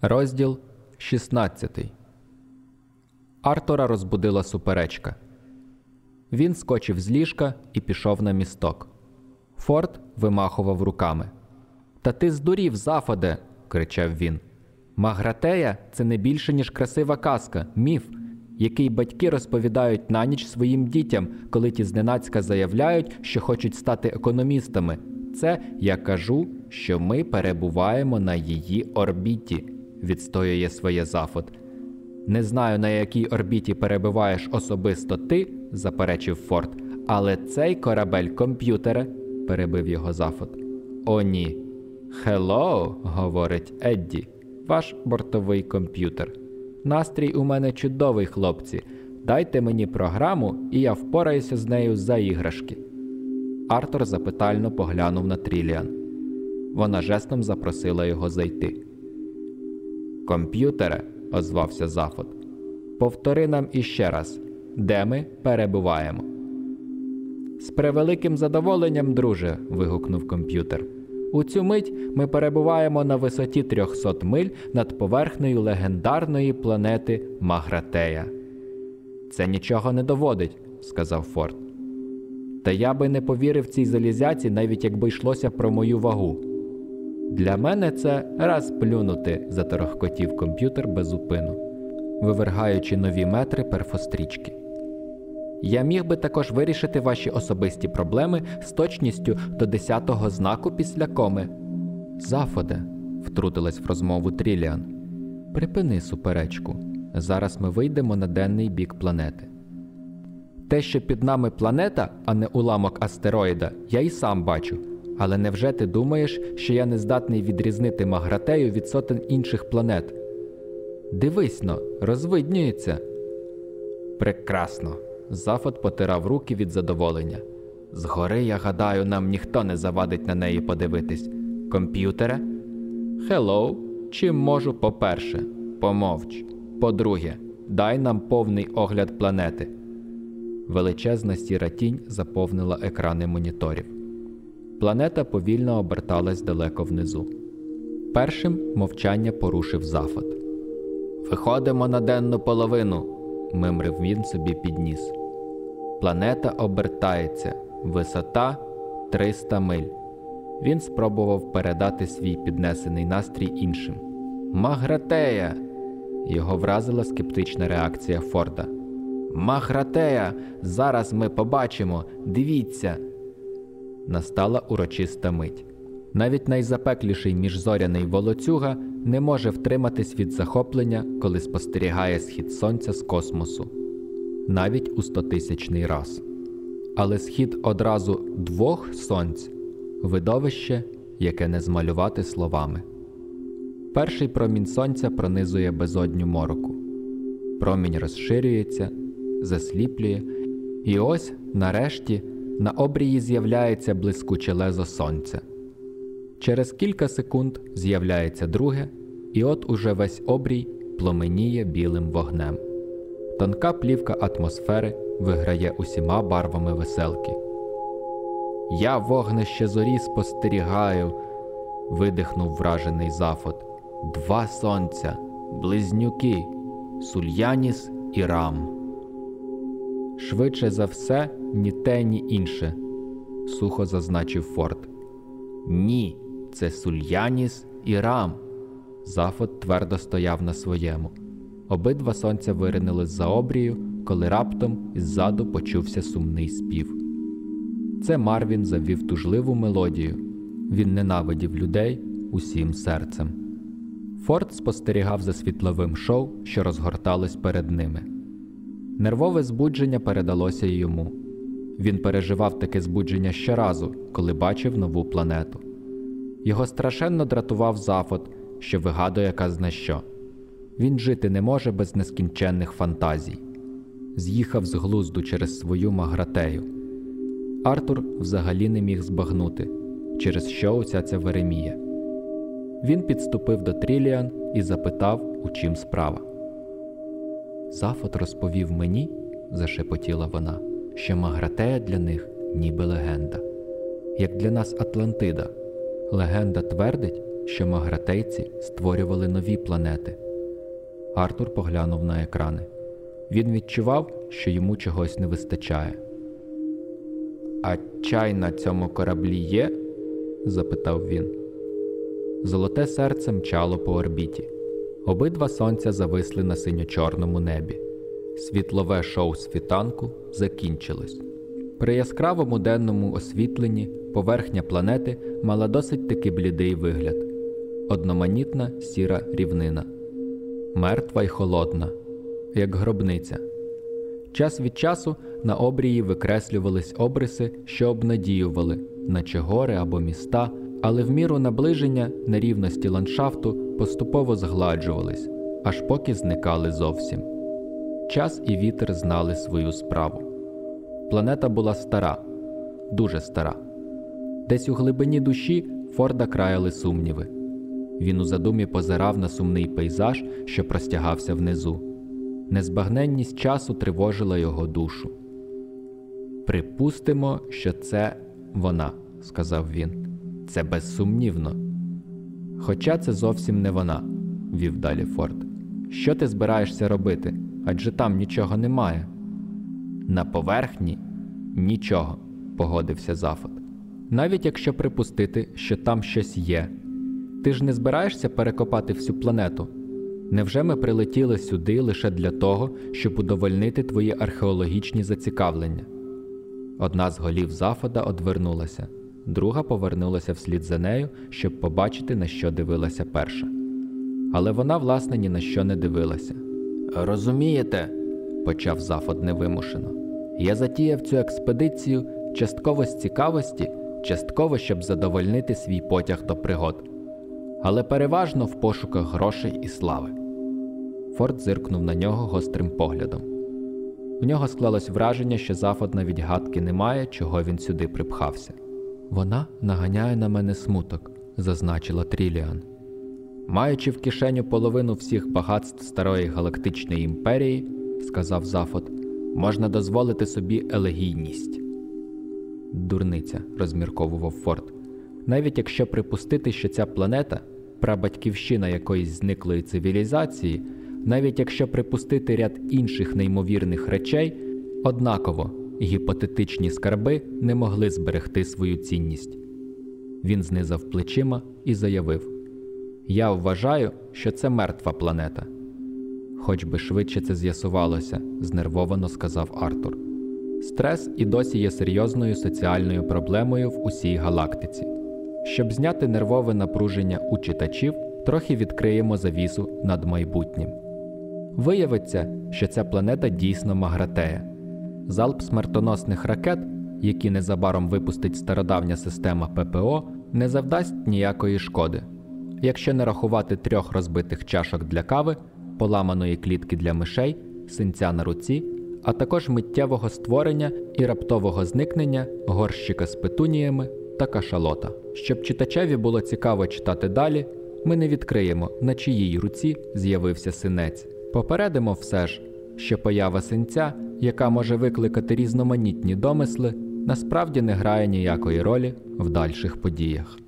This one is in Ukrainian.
Розділ 16. Артура розбудила суперечка. Він скочив з ліжка і пішов на місток. Форд вимахував руками. «Та ти здурів, Зафоде!» – кричав він. «Магратея – це не більше, ніж красива казка, міф, який батьки розповідають на ніч своїм дітям, коли ті зненацька заявляють, що хочуть стати економістами. Це я кажу, що ми перебуваємо на її орбіті», – відстоює своє Зафод. «Не знаю, на якій орбіті перебуваєш особисто ти», – заперечив Форд, «але цей корабель комп'ютере», – перебив його Зафод. «О, ні». «Хеллоу», – говорить Едді, – «ваш бортовий комп'ютер. Настрій у мене чудовий, хлопці. Дайте мені програму, і я впораюся з нею за іграшки». Артур запитально поглянув на Тріліан. Вона жестом запросила його зайти. «Комп'ютере», – озвався Зафод, – «повтори нам іще раз, де ми перебуваємо». «З превеликим задоволенням, друже», – вигукнув комп'ютер. «У цю мить ми перебуваємо на висоті 300 миль над поверхнею легендарної планети Магратея». «Це нічого не доводить», – сказав Форд. «Та я би не повірив цій залізяці, навіть якби йшлося про мою вагу». «Для мене це раз плюнути», – заторохкотів комп'ютер без упину, вивергаючи нові метри перфострічки. «Я міг би також вирішити ваші особисті проблеми з точністю до 10-го знаку після коми». «Зафоде», – втрутилась в розмову Тріліан, – «припини суперечку. Зараз ми вийдемо на денний бік планети». «Те, що під нами планета, а не уламок астероїда, я і сам бачу. Але невже ти думаєш, що я не здатний відрізнити Магратею від сотень інших планет? Дивись-но, розвиднюється». «Прекрасно», – Зафод потирав руки від задоволення. «Згори, я гадаю, нам ніхто не завадить на неї подивитись. Комп'ютере?» «Хеллоу, чим можу, по-перше?» «Помовч. По-друге, дай нам повний огляд планети». Величезна сіра тінь заповнила екрани моніторів. Планета повільно оберталась далеко внизу. Першим мовчання порушив Зафод. «Виходимо на денну половину», – мимрив він собі під ніс. «Планета обертається. Висота – 300 миль». Він спробував передати свій піднесений настрій іншим. «Магратея!» Його вразила скептична реакція Форда. «Магратея! Зараз ми побачимо! Дивіться!» Настала урочиста мить. Навіть найзапекліший міжзоряний волоцюга не може втриматись від захоплення, коли спостерігає схід сонця з космосу. Навіть у 100-тисячний раз. Але схід одразу 2 сонць – видовище, яке не змалювати словами. Перший промінь сонця пронизує безодню мороку. Промінь розширюється, засліплює, і ось, нарешті, на обрії з'являється блискуче лезо сонця. Через кілька секунд з'являється друге, і от уже весь обрій пломеніє білим вогнем. Тонка плівка атмосфери виграє усіма барвами веселки. «Я вогнище зорі спостерігаю», – видихнув вражений Зафод. «2 сонця, близнюки, Сульяніс і Рам». «Швидше за все, ні те, ні інше», – сухо зазначив Форд. «Ні, це Сульяніс і Рам». Зафод твердо стояв на своєму. Обидва сонця виринули з-за обрію, коли раптом іззаду почувся сумний спів. Це Марвін завів тужливу мелодію. Він ненавидів людей усім серцем. Форд спостерігав за світловим шоу, що розгорталось перед ними. Нервове збудження передалося й йому. Він переживав таке збудження щоразу, коли бачив нову планету. Його страшенно дратував Зафод, що вигадує казна що. Він жити не може без нескінченних фантазій. З'їхав з глузду через свою Магратею. Артур взагалі не міг збагнути, через що уся ця веремія. Він підступив до Тріліан і запитав, у чим справа. «Зафод розповів мені, – зашепотіла вона, – що Магратея для них ніби легенда. Як для нас Атлантида. Легенда твердить, що магратейці створювали нові планети. Артур поглянув на екрани. Він відчував, що йому чогось не вистачає. «А чай на цьому кораблі є?» – запитав він. Золоте серце мчало по орбіті. Обидва сонця зависли на синьо-чорному небі. Світлове шоу світанку закінчилось. При яскравому денному освітленні поверхня планети мала досить таки блідий вигляд. Одноманітна сіра рівнина. Мертва й холодна, як гробниця. Час від часу на обрії викреслювались обриси, що обнадіювали, наче гори або міста, але в міру наближення нерівності ландшафту поступово згладжувались, аж поки зникали зовсім. Час і вітер знали свою справу. Планета була стара, дуже стара. Десь у глибині душі Форда краяли сумніви. Він у задумі позирав на сумний пейзаж, що простягався внизу. Незбагненність часу тривожила його душу. «Припустимо, що це вона», – сказав він. «Це безсумнівно». «Хоча це зовсім не вона», – вів далі Форд. «Що ти збираєшся робити? Адже там нічого немає». «На поверхні – нічого», – погодився Зафот. «Навіть якщо припустити, що там щось є. Ти ж не збираєшся перекопати всю планету? Невже ми прилетіли сюди лише для того, щоб удовольнити твої археологічні зацікавлення?» Одна з голів Зафода одвернулася, друга повернулася вслід за нею, щоб побачити, на що дивилася перша. Але вона, власне, ні на що не дивилася. «Розумієте?» – почав Зафод невимушено. «Я затіяв цю експедицію частково з цікавості, частково, щоб задовольнити свій потяг до пригод. Але переважно в пошуках грошей і слави». Форд зиркнув на нього гострим поглядом. У нього склалось враження, що Зафод навіть гадки не має, чого він сюди припхався. «Вона наганяє на мене смуток», – зазначила Тріліан. «Маючи в кишеню половину всіх багатств старої галактичної імперії, – сказав Зафод, – можна дозволити собі елегійність». «Дурниця», – розмірковував Форд. «Навіть якщо припустити, що ця планета – прабатьківщина якоїсь зниклої цивілізації, навіть якщо припустити ряд інших неймовірних речей, однаково гіпотетичні скарби не могли зберегти свою цінність». Він знизав плечима і заявив: «Я вважаю, що це мертва планета». «Хоч би швидше це з'ясувалося», – знервовано сказав Артур. «Стрес і досі є серйозною соціальною проблемою в усій галактиці. Щоб зняти нервове напруження у читачів, трохи відкриємо завісу над майбутнім. Виявиться, що ця планета дійсно Магратея. Залп смертоносних ракет, які незабаром випустить стародавня система ППО, не завдасть ніякої шкоди. Якщо не рахувати 3 розбитих чашок для кави, поламаної клітки для мишей, синця на руці, а також миттєвого створення і раптового зникнення горщика з петуніями та кашалота. Щоб читачеві було цікаво читати далі, ми не відкриємо, на чиїй руці з'явився синець. Попередимо все ж, що поява синця, яка може викликати різноманітні домисли, насправді не грає ніякої ролі в дальших подіях».